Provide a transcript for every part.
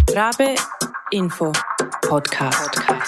Rabe Info Podcast.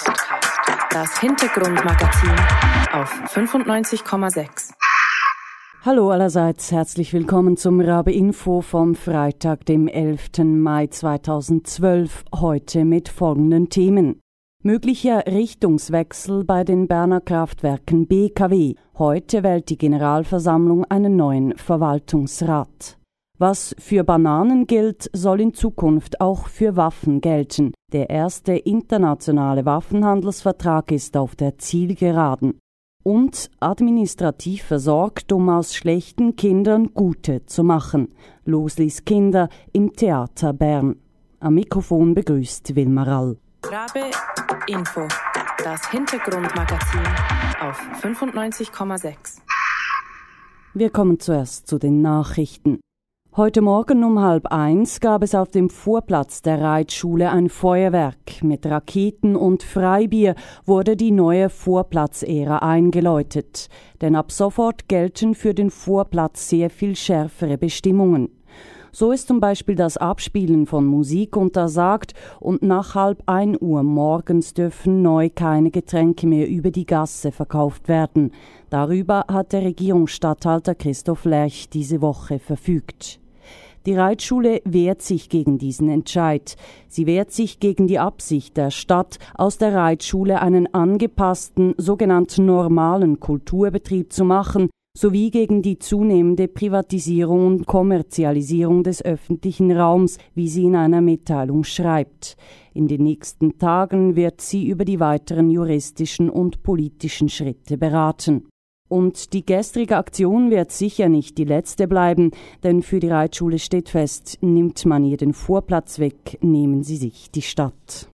Das Hintergrundmagazin auf 95,6. Hallo allerseits, herzlich willkommen zum Rabe Info vom Freitag, dem 11. Mai 2012, heute mit folgenden Themen. Möglicher Richtungswechsel bei den Berner Kraftwerken BKW. Heute wählt die Generalversammlung einen neuen Verwaltungsrat. Was für Bananen gilt, soll in Zukunft auch für Waffen gelten. Der erste internationale Waffenhandelsvertrag ist auf der Zielgeraden. Und administrativ versorgt, um aus schlechten Kindern gute zu machen. Loslis Kinder im Theater Bern. Am Mikrofon begrüßt Wilma Rall. Rabe Info, das Hintergrundmagazin auf 95,6. Wir kommen zuerst zu den Nachrichten. Heute Morgen um 12:30 gab es auf dem Vorplatz der Reitschule ein Feuerwerk. Mit Raketen und Freibier wurde die neue Vorplatzära eingeläutet. Denn ab sofort gelten für den Vorplatz sehr viel schärfere Bestimmungen. So ist zum Beispiel das Abspielen von Musik untersagt und nach 12:30 Uhr morgens dürfen neu keine Getränke mehr über die Gasse verkauft werden. Darüber hat der Regierungsstatthalter Christoph Lerch diese Woche verfügt. Die Reitschule wehrt sich gegen diesen Entscheid. Sie wehrt sich gegen die Absicht der Stadt, aus der Reitschule einen angepassten, sogenannten normalen Kulturbetrieb zu machen, sowie gegen die zunehmende Privatisierung und Kommerzialisierung des öffentlichen Raums, wie sie in einer Mitteilung schreibt. In den nächsten Tagen wird sie über die weiteren juristischen und politischen Schritte beraten. Und die gestrige Aktion wird sicher nicht die letzte bleiben, denn für die Reitschule steht fest, nimmt man ihr den Vorplatz weg, nehmen sie sich die Stadt.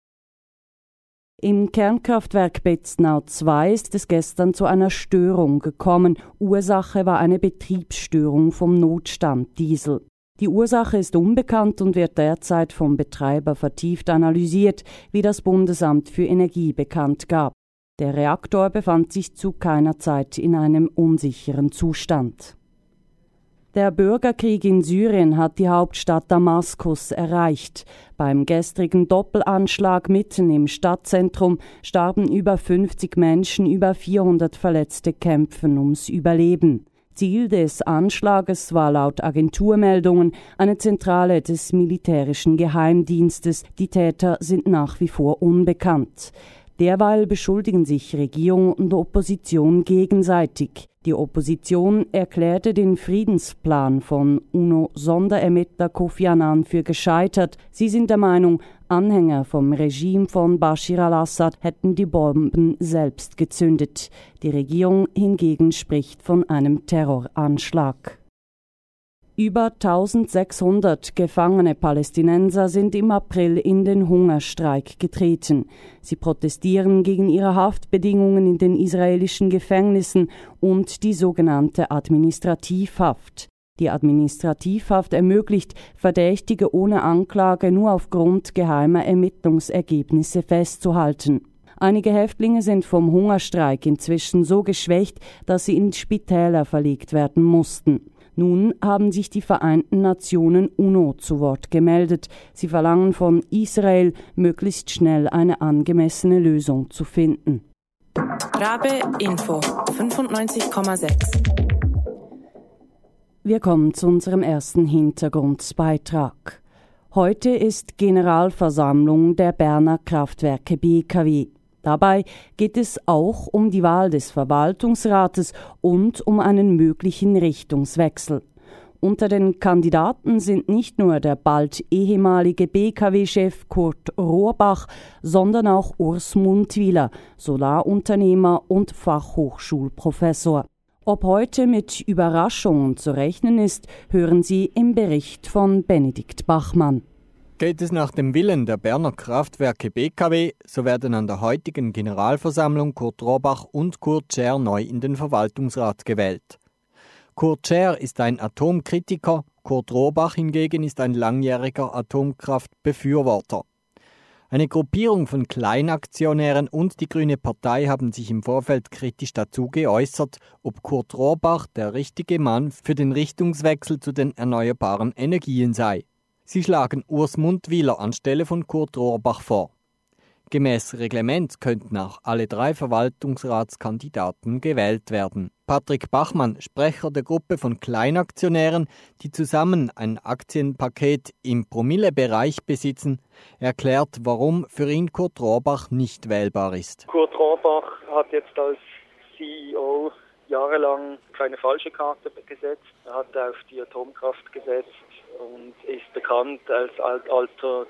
Im Kernkraftwerk Betznau 2 ist es gestern zu einer Störung gekommen. Ursache war eine Betriebsstörung vom Notstanddiesel. Die Ursache ist unbekannt und wird derzeit vom Betreiber vertieft analysiert, wie das Bundesamt für Energie bekannt gab. Der Reaktor befand sich zu keiner Zeit in einem unsicheren Zustand. Der Bürgerkrieg in Syrien hat die Hauptstadt Damaskus erreicht. Beim gestrigen Doppelanschlag mitten im Stadtzentrum starben über 50 Menschen, über 400 Verletzte kämpfen ums Überleben. Ziel des Anschlages war laut Agenturmeldungen eine Zentrale des militärischen Geheimdienstes. Die Täter sind nach wie vor unbekannt. Derweil beschuldigen sich Regierung und Opposition gegenseitig. Die Opposition erklärte den Friedensplan von UNO-Sonderermittler Kofi Annan für gescheitert. Sie sind der Meinung, Anhänger vom Regime von Bashir al-Assad hätten die Bomben selbst gezündet. Die Regierung hingegen spricht von einem Terroranschlag. Über 1600 gefangene Palästinenser sind im April in den Hungerstreik getreten. Sie protestieren gegen ihre Haftbedingungen in den israelischen Gefängnissen und die sogenannte Administrativhaft. Die Administrativhaft ermöglicht, Verdächtige ohne Anklage nur aufgrund geheimer Ermittlungsergebnisse festzuhalten. Einige Häftlinge sind vom Hungerstreik inzwischen so geschwächt, dass sie in Spitäler verlegt werden mussten. Nun haben sich die Vereinten Nationen UNO zu Wort gemeldet. Sie verlangen von Israel, möglichst schnell eine angemessene Lösung zu finden. Rabe Info 95,6. Wir kommen zu unserem ersten Hintergrundbeitrag. Heute ist Generalversammlung der Berner Kraftwerke BKW. Dabei geht es auch um die Wahl des Verwaltungsrates und um einen möglichen Richtungswechsel. Unter den Kandidaten sind nicht nur der bald ehemalige BKW-Chef Kurt Rohrbach, sondern auch Urs Mundwiler, Solarunternehmer und Fachhochschulprofessor. Ob heute mit Überraschungen zu rechnen ist, hören Sie im Bericht von Benedikt Bachmann. Geht es nach dem Willen der Berner Kraftwerke BKW, so werden an der heutigen Generalversammlung Kurt Rohrbach und Kurt Scher neu in den Verwaltungsrat gewählt. Kurt Scher ist ein Atomkritiker, Kurt Rohrbach hingegen ist ein langjähriger Atomkraftbefürworter. Eine Gruppierung von Kleinaktionären und die Grüne Partei haben sich im Vorfeld kritisch dazu geäußert, ob Kurt Rohrbach der richtige Mann für den Richtungswechsel zu den erneuerbaren Energien sei. Sie schlagen Urs Mundwiler anstelle von Kurt Rohrbach vor. Gemäß Reglement könnten auch alle 3 Verwaltungsratskandidaten gewählt werden. Patrick Bachmann, Sprecher der Gruppe von Kleinaktionären, die zusammen ein Aktienpaket im Promillebereich besitzen, erklärt, warum für ihn Kurt Rohrbach nicht wählbar ist. Kurt Rohrbach hat jetzt als CEO jahrelang keine falsche Karte gesetzt. Er hat auf die Atomkraft gesetzt und ist bekannt als alter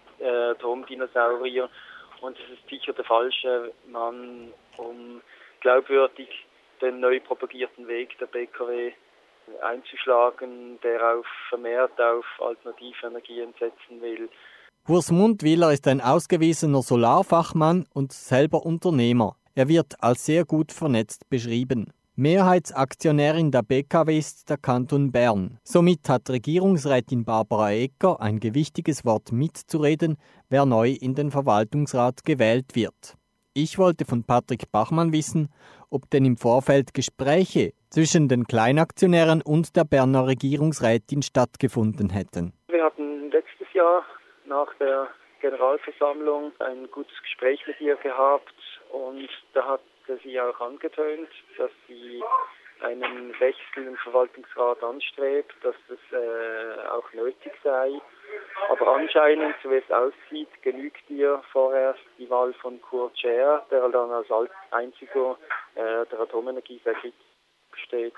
Atomdinosaurier. Und es ist sicher der falsche Mann, um glaubwürdig den neu propagierten Weg der BKW einzuschlagen, der vermehrt auf alternative Energien setzen will. Urs Mundwiler ist ein ausgewiesener Solarfachmann und selber Unternehmer. Er wird als sehr gut vernetzt beschrieben. Mehrheitsaktionärin der BKW ist der Kanton Bern. Somit hat Regierungsrätin Barbara Egger ein gewichtiges Wort mitzureden, wer neu in den Verwaltungsrat gewählt wird. Ich wollte von Patrick Bachmann wissen, ob denn im Vorfeld Gespräche zwischen den Kleinaktionären und der Berner Regierungsrätin stattgefunden hätten. Wir hatten letztes Jahr nach der Generalversammlung ein gutes Gespräch mit ihr gehabt und da hat sie auch angetönt, dass sie einen Wechsel im Verwaltungsrat anstrebt, dass das auch nötig sei. Aber anscheinend, so wie es aussieht, genügt ihr vorerst die Wahl von Kurt Scher, der dann als einziger der Atomenergie sehr kritisch steht.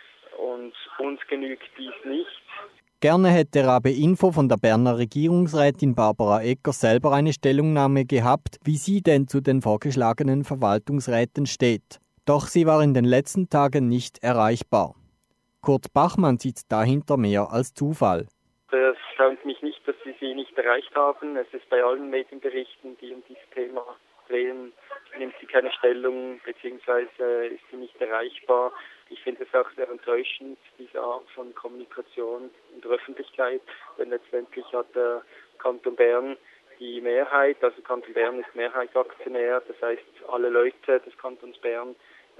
Und uns genügt dies nicht. Gerne hätte Rabe Info von der Berner Regierungsrätin Barbara Egger selber eine Stellungnahme gehabt, wie sie denn zu den vorgeschlagenen Verwaltungsräten steht. Doch sie war in den letzten Tagen nicht erreichbar. Kurt Bachmann sieht dahinter mehr als Zufall. Es freut mich nicht, dass Sie nicht erreicht haben. Es ist bei allen Medienberichten, die um dieses Thema drehen, nimmt sie keine Stellung bzw. ist sie nicht erreichbar. Ich finde es auch sehr enttäuschend, diese Art von Kommunikation in der Öffentlichkeit, denn letztendlich hat der Kanton Bern die Mehrheit, also Kanton Bern ist Mehrheitsaktionär, das heißt alle Leute des Kantons Bern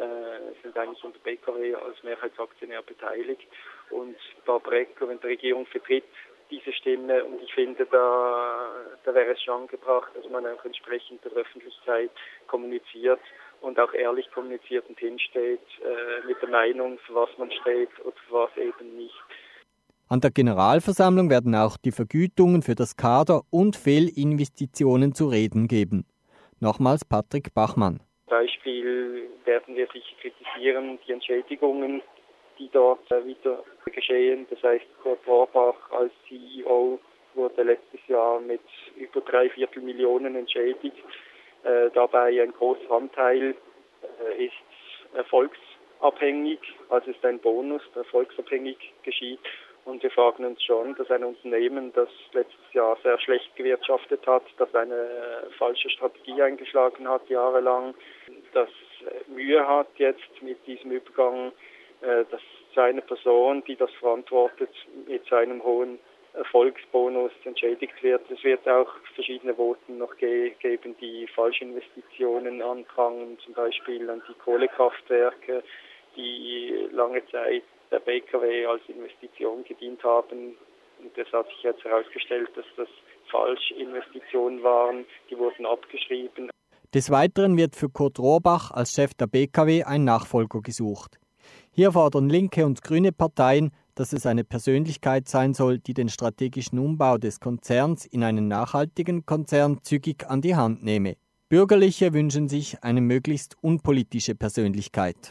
sind eigentlich unter BKW als Mehrheitsaktionär beteiligt und Barbara Egger in der Regierung vertritt diese Stimme und ich finde, da wäre es schon angebracht, dass man auch entsprechend der Öffentlichkeit kommuniziert und auch ehrlich kommuniziert und hinsteht mit der Meinung, für was man steht oder für was eben nicht. An der Generalversammlung werden auch die Vergütungen für das Kader und Fehlinvestitionen zu reden geben. Nochmals Patrick Bachmann. Beispiel werden wir sicher kritisieren, die Entschädigungen, die dort wieder geschehen. Das heißt, Kurt Rohrbach als CEO wurde letztes Jahr mit über 3/4 Millionen entschädigt. Dabei ein großer Anteil ist erfolgsabhängig, also ist ein Bonus, der erfolgsabhängig geschieht. Und wir fragen uns schon, dass ein Unternehmen, das letztes Jahr sehr schlecht gewirtschaftet hat, das eine falsche Strategie eingeschlagen hat jahrelang, das Mühe hat jetzt mit diesem Übergang, dass seine Person, die das verantwortet, mit seinem hohen Erfolgsbonus entschädigt wird. Es wird auch verschiedene Voten noch geben, die Falschinvestitionen anprangern, zum Beispiel an die Kohlekraftwerke, die lange Zeit der BKW als Investition gedient haben. Und es hat sich jetzt herausgestellt, dass das Falschinvestitionen waren. Die wurden abgeschrieben. Des Weiteren wird für Kurt Rohrbach als Chef der BKW ein Nachfolger gesucht. Hier fordern linke und grüne Parteien, dass es eine Persönlichkeit sein soll, die den strategischen Umbau des Konzerns in einen nachhaltigen Konzern zügig an die Hand nehme. Bürgerliche wünschen sich eine möglichst unpolitische Persönlichkeit.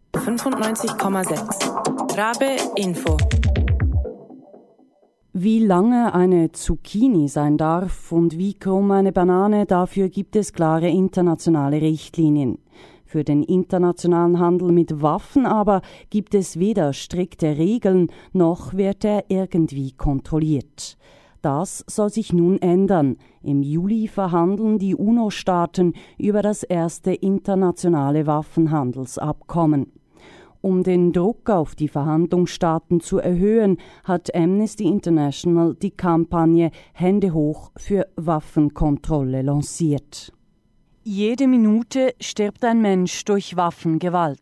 95,6 Rabe Info. Wie lange eine Zucchini sein darf und wie krumm eine Banane, dafür gibt es klare internationale Richtlinien. Für den internationalen Handel mit Waffen aber gibt es weder strikte Regeln, noch wird er irgendwie kontrolliert. Das soll sich nun ändern. Im Juli verhandeln die UNO-Staaten über das erste internationale Waffenhandelsabkommen. Um den Druck auf die Verhandlungsstaaten zu erhöhen, hat Amnesty International die Kampagne Hände hoch für Waffenkontrolle lanciert. Jede Minute stirbt ein Mensch durch Waffengewalt.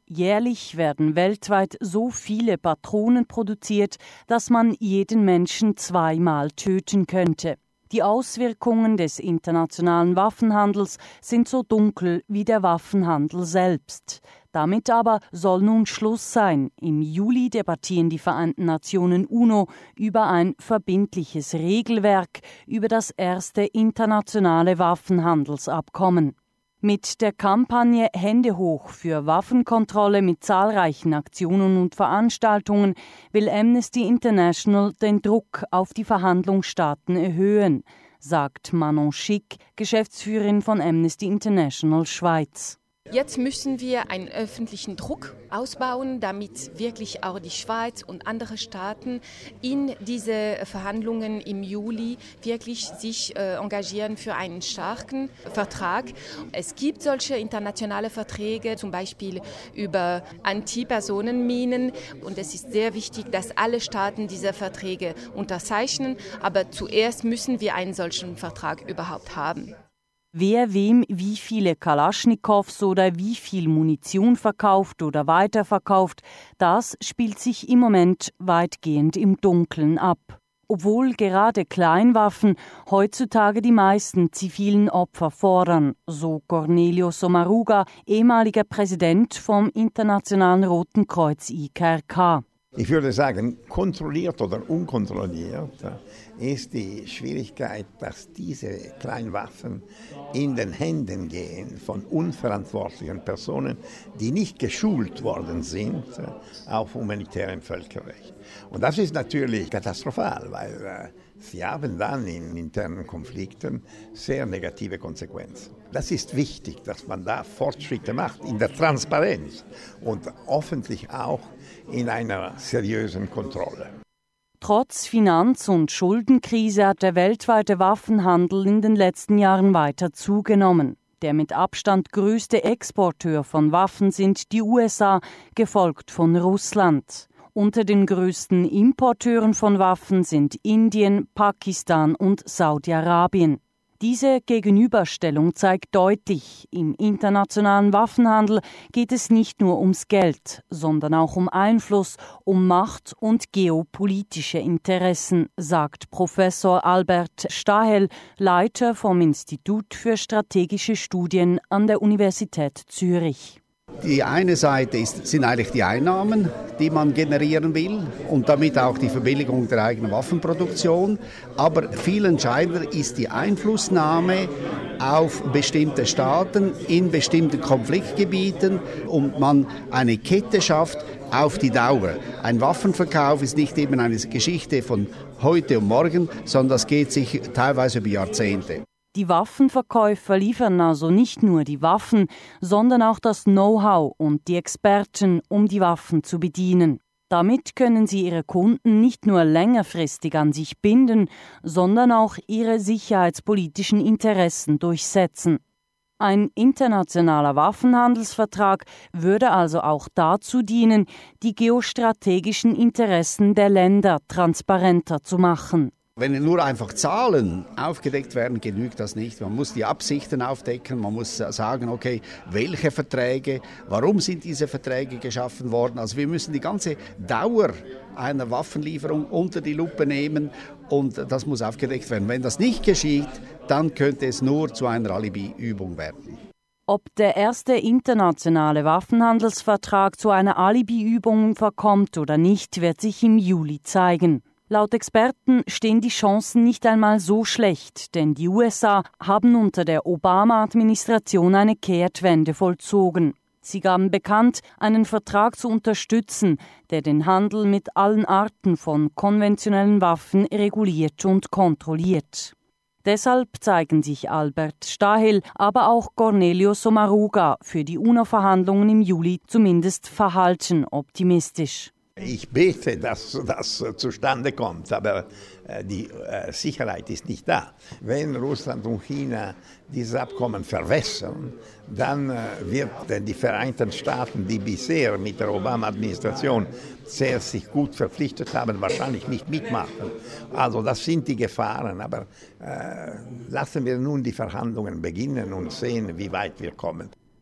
Jährlich werden weltweit so viele Patronen produziert, dass man jeden Menschen 2-mal töten könnte. Die Auswirkungen des internationalen Waffenhandels sind so dunkel wie der Waffenhandel selbst. Damit aber soll nun Schluss sein. Im Juli debattieren die Vereinten Nationen UNO über ein verbindliches Regelwerk über das erste internationale Waffenhandelsabkommen. Mit der Kampagne Hände hoch für Waffenkontrolle mit zahlreichen Aktionen und Veranstaltungen will Amnesty International den Druck auf die Verhandlungsstaaten erhöhen, sagt Manon Schick, Geschäftsführerin von Amnesty International Schweiz. Jetzt müssen wir einen öffentlichen Druck ausbauen, damit wirklich auch die Schweiz und andere Staaten in diese Verhandlungen im Juli wirklich sich engagieren für einen starken Vertrag. Es gibt solche internationale Verträge, zum Beispiel über Antipersonenminen. Und es ist sehr wichtig, dass alle Staaten diese Verträge unterzeichnen. Aber zuerst müssen wir einen solchen Vertrag überhaupt haben. Wer wem wie viele Kalaschnikows oder wie viel Munition verkauft oder weiterverkauft, das spielt sich im Moment weitgehend im Dunkeln ab. Obwohl gerade Kleinwaffen heutzutage die meisten zivilen Opfer fordern, so Cornelio Sommaruga, ehemaliger Präsident vom Internationalen Roten Kreuz IKRK. Ich würde sagen, kontrolliert oder unkontrolliert ist die Schwierigkeit, dass diese Kleinwaffen in den Händen gehen von unverantwortlichen Personen, die nicht geschult worden sind auf humanitärem Völkerrecht. Und das ist natürlich katastrophal, weil sie haben dann in internen Konflikten sehr negative Konsequenzen. Das ist wichtig, dass man da Fortschritte macht in der Transparenz und hoffentlich auch in einer seriösen Kontrolle. Trotz Finanz- und Schuldenkrise hat der weltweite Waffenhandel in den letzten Jahren weiter zugenommen. Der mit Abstand größte Exporteur von Waffen sind die USA, gefolgt von Russland. Unter den größten Importeuren von Waffen sind Indien, Pakistan und Saudi-Arabien. Diese Gegenüberstellung zeigt deutlich, im internationalen Waffenhandel geht es nicht nur ums Geld, sondern auch um Einfluss, um Macht und geopolitische Interessen, sagt Professor Albert Stahel, Leiter vom Institut für strategische Studien an der Universität Zürich. Die eine Seite sind eigentlich die Einnahmen, die man generieren will und damit auch die Verbilligung der eigenen Waffenproduktion. Aber viel entscheidender ist die Einflussnahme auf bestimmte Staaten in bestimmten Konfliktgebieten und man eine Kette schafft auf die Dauer. Ein Waffenverkauf ist nicht eben eine Geschichte von heute und morgen, sondern das geht sich teilweise über Jahrzehnte. Die Waffenverkäufer liefern also nicht nur die Waffen, sondern auch das Know-how und die Experten, um die Waffen zu bedienen. Damit können sie ihre Kunden nicht nur längerfristig an sich binden, sondern auch ihre sicherheitspolitischen Interessen durchsetzen. Ein internationaler Waffenhandelsvertrag würde also auch dazu dienen, die geostrategischen Interessen der Länder transparenter zu machen. Wenn nur einfach Zahlen aufgedeckt werden, genügt das nicht. Man muss die Absichten aufdecken, man muss sagen, okay, welche Verträge, warum sind diese Verträge geschaffen worden. Also wir müssen die ganze Dauer einer Waffenlieferung unter die Lupe nehmen und das muss aufgedeckt werden. Wenn das nicht geschieht, dann könnte es nur zu einer Alibi-Übung werden. Ob der erste internationale Waffenhandelsvertrag zu einer Alibi-Übung verkommt oder nicht, wird sich im Juli zeigen. Laut Experten stehen die Chancen nicht einmal so schlecht, denn die USA haben unter der Obama-Administration eine Kehrtwende vollzogen. Sie gaben bekannt, einen Vertrag zu unterstützen, der den Handel mit allen Arten von konventionellen Waffen reguliert und kontrolliert. Deshalb zeigen sich Albert Stahel, aber auch Cornelio Sommaruga für die UNO-Verhandlungen im Juli zumindest verhalten optimistisch. Ich bete, dass das zustande kommt, aber die Sicherheit ist nicht da. Wenn Russland und China dieses Abkommen verwässern, dann wird die Vereinten Staaten, die bisher mit der Obama-Administration sehr sich gut verpflichtet haben, wahrscheinlich nicht mitmachen. Also das sind die Gefahren, aber lassen wir nun die Verhandlungen beginnen und sehen, wie weit wir kommen.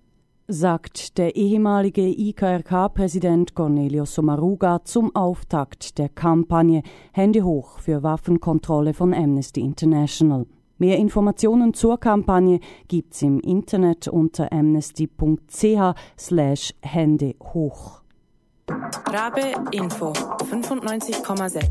sagt der ehemalige IKRK-Präsident Cornelio Sommaruga zum Auftakt der Kampagne Hände hoch für Waffenkontrolle von Amnesty International. Mehr Informationen zur Kampagne gibt's im Internet unter amnesty.ch/Hände hoch. Rabe Info 95,6.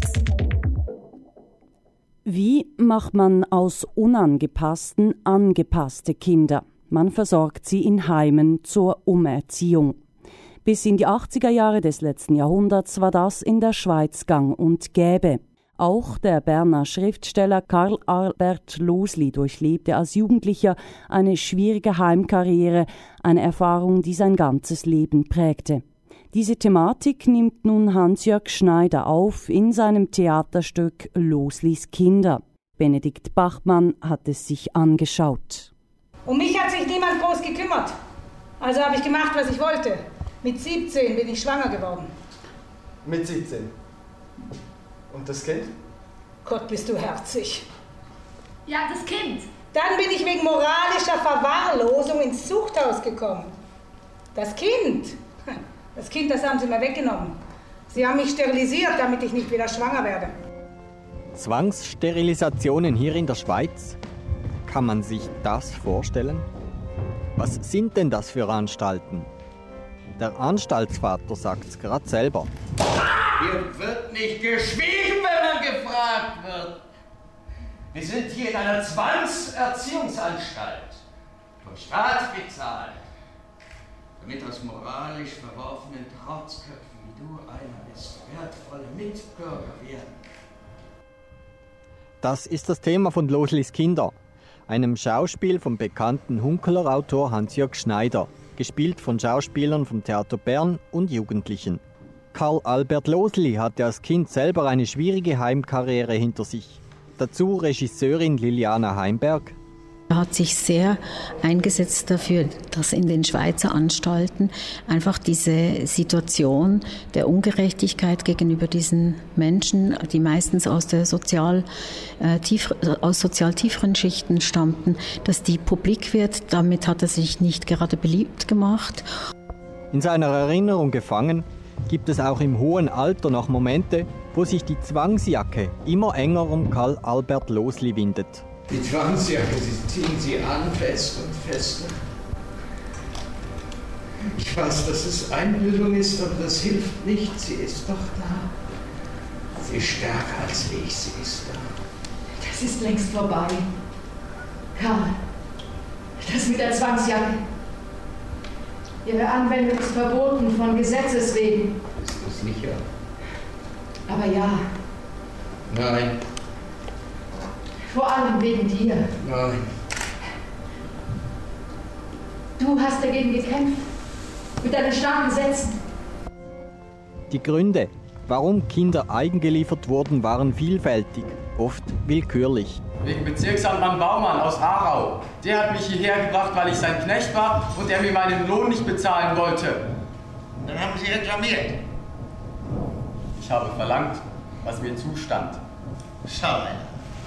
Wie macht man aus unangepassten angepasste Kinder? Man versorgt sie in Heimen zur Umerziehung. Bis in die 80er Jahre des letzten Jahrhunderts war das in der Schweiz gang und gäbe. Auch der Berner Schriftsteller Karl Albert Losli durchlebte als Jugendlicher eine schwierige Heimkarriere, eine Erfahrung, die sein ganzes Leben prägte. Diese Thematik nimmt nun Hans-Jörg Schneider auf in seinem Theaterstück Loslis Kinder. Benedikt Bachmann hat es sich angeschaut. Um mich hat sich niemand groß gekümmert. Also habe ich gemacht, was ich wollte. Mit 17 bin ich schwanger geworden. Mit 17? Und das Kind? Gott, bist du herzig. Ja, das Kind. Dann bin ich wegen moralischer Verwahrlosung ins Zuchthaus gekommen. Das Kind, das haben sie mir weggenommen. Sie haben mich sterilisiert, damit ich nicht wieder schwanger werde. Zwangssterilisationen hier in der Schweiz? Kann man sich das vorstellen? Was sind denn das für Anstalten? Der Anstaltsvater sagt's gerade selber. Hier wird nicht geschwiegen, wenn man gefragt wird. Wir sind hier in einer Zwangserziehungsanstalt. Vom Staat bezahlt. Damit aus moralisch verworfenen Trotzköpfen wie du einer bist, wertvolle Mitbürger werden. Das ist das Thema von Loslis Kinder, einem Schauspiel vom bekannten Hunkeler-Autor Hans-Jörg Schneider, gespielt von Schauspielern vom Theater Bern und Jugendlichen. Karl Albert Losli hatte als Kind selber eine schwierige Heimkarriere hinter sich. Dazu Regisseurin Liliana Heimberg. Er hat sich sehr eingesetzt dafür, dass in den Schweizer Anstalten einfach diese Situation der Ungerechtigkeit gegenüber diesen Menschen, die meistens aus sozial tieferen Schichten stammten, dass die publik wird. Damit hat er sich nicht gerade beliebt gemacht. In seiner Erinnerung gefangen gibt es auch im hohen Alter noch Momente, wo sich die Zwangsjacke immer enger um Karl Albert Losli windet. Die Zwangsjacke, sie ziehen sie an, fest und fester. Ich weiß, dass es Einbildung ist, aber das hilft nicht. Sie ist doch da. Sie ist stärker als ich, sie ist da. Das ist längst vorbei. Karl, das mit der Zwangsjacke. Ihre Anwendung ist verboten von Gesetzes wegen. Bist du sicher? Aber ja. Nein. Vor allem wegen dir. Nein. Du hast dagegen gekämpft. Mit deinen starken Sätzen. Die Gründe, warum Kinder eingeliefert wurden, waren vielfältig, oft willkürlich. Wegen Bezirksamtmann Baumann aus Aarau. Der hat mich hierher gebracht, weil ich sein Knecht war und er mir meinen Lohn nicht bezahlen wollte. Dann haben Sie reklamiert. Ich habe verlangt, was mir zustand. Schau einer.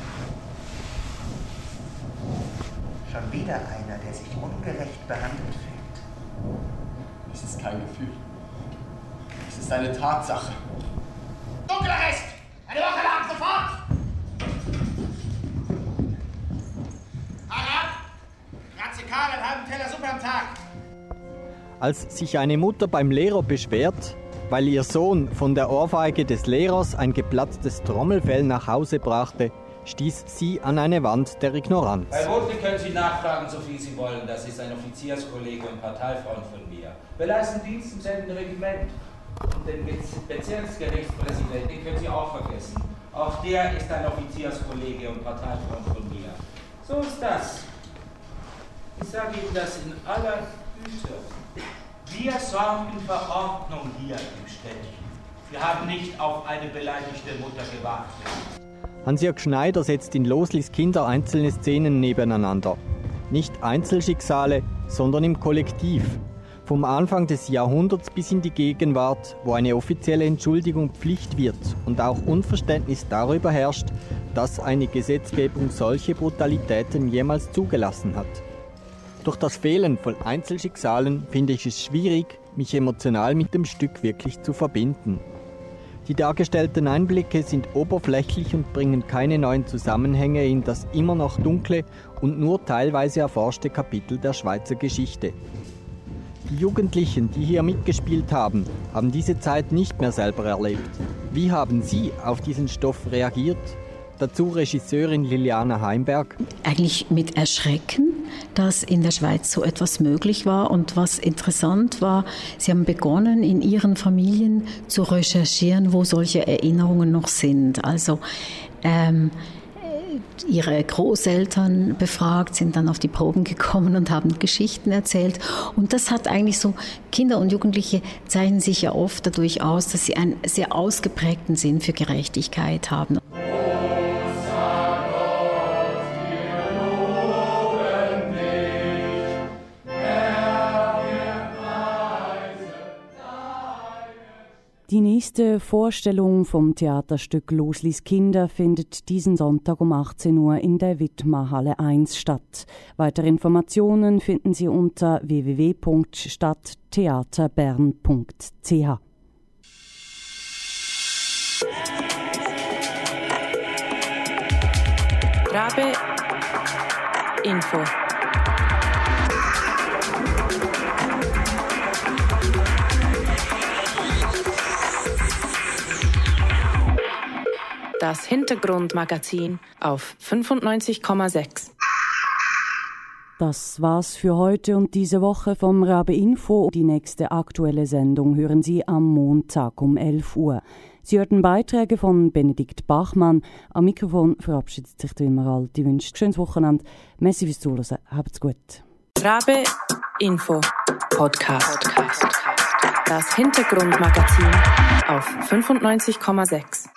Schon wieder einer, der sich ungerecht behandelt fühlt. Es ist kein Gefühl. Es ist eine Tatsache. Dunkelarrest! Eine Woche lang, sofort! Harald! Razikal, einen halben Teller Suppe am Tag! Als sich eine Mutter beim Lehrer beschwert, weil ihr Sohn von der Ohrfeige des Lehrers ein geplatztes Trommelfell nach Hause brachte, stieß sie an eine Wand der Ignoranz. Bei Rotle können Sie nachfragen, so viel Sie wollen. Das ist ein Offizierskollege und Parteifreund von mir. Wir leisten Dienst im selben Regiment. Und den Bezirksgerichtspräsidenten, den können Sie auch vergessen. Auch der ist ein Offizierskollege und Parteifreund von mir. So ist das. Ich sage Ihnen das in aller Güte. Wir sorgen für Ordnung hier im Städtchen. Wir haben nicht auf eine beleidigte Mutter gewartet. Hans-Jörg Schneider setzt in Loslis Kinder einzelne Szenen nebeneinander. Nicht Einzelschicksale, sondern im Kollektiv. Vom Anfang des Jahrhunderts bis in die Gegenwart, wo eine offizielle Entschuldigung Pflicht wird und auch Unverständnis darüber herrscht, dass eine Gesetzgebung solche Brutalitäten jemals zugelassen hat. Durch das Fehlen von Einzelschicksalen finde ich es schwierig, mich emotional mit dem Stück wirklich zu verbinden. Die dargestellten Einblicke sind oberflächlich und bringen keine neuen Zusammenhänge in das immer noch dunkle und nur teilweise erforschte Kapitel der Schweizer Geschichte. Die Jugendlichen, die hier mitgespielt haben, haben diese Zeit nicht mehr selber erlebt. Wie haben Sie auf diesen Stoff reagiert? Dazu Regisseurin Liliana Heimberg. Eigentlich mit Erschrecken, dass in der Schweiz so etwas möglich war. Und was interessant war, Sie haben begonnen, in Ihren Familien zu recherchieren, wo solche Erinnerungen noch sind. Also Ihre Großeltern befragt, sind dann auf die Proben gekommen und haben Geschichten erzählt. Und das hat eigentlich so, Kinder und Jugendliche zeichnen sich ja oft dadurch aus, dass sie einen sehr ausgeprägten Sinn für Gerechtigkeit haben. Die nächste Vorstellung vom Theaterstück Loslis Kinder findet diesen Sonntag um 18 Uhr in der Widmarhalle 1 statt. Weitere Informationen finden Sie unter www.stadttheaterbern.ch. Rabe Info. Das Hintergrundmagazin auf 95,6. Das war's für heute und diese Woche vom Rabe Info. Die nächste aktuelle Sendung hören Sie am Montag um 11 Uhr. Sie hörten Beiträge von Benedikt Bachmann. Am Mikrofon verabschiedet sich wie immer all. Die wünscht schönes Wochenende. Merci fürs Zuhören. Habt's gut. Rabe Info Podcast. Das Hintergrundmagazin auf 95,6.